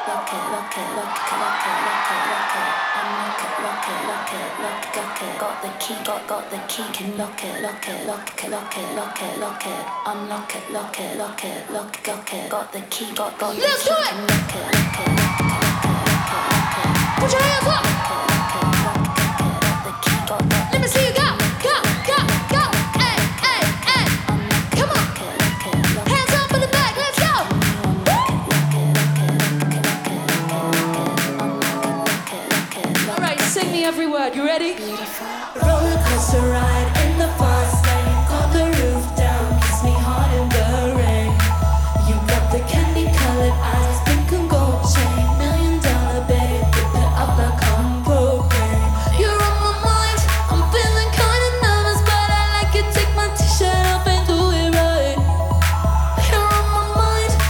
Let's do it! Put your hands up! Let me see you go! Go! Go! Go! Hey! Hey! Hey! Come on! Hands up in the back! Let's go! Alright, sing me every word. You ready? Roller coaster ride.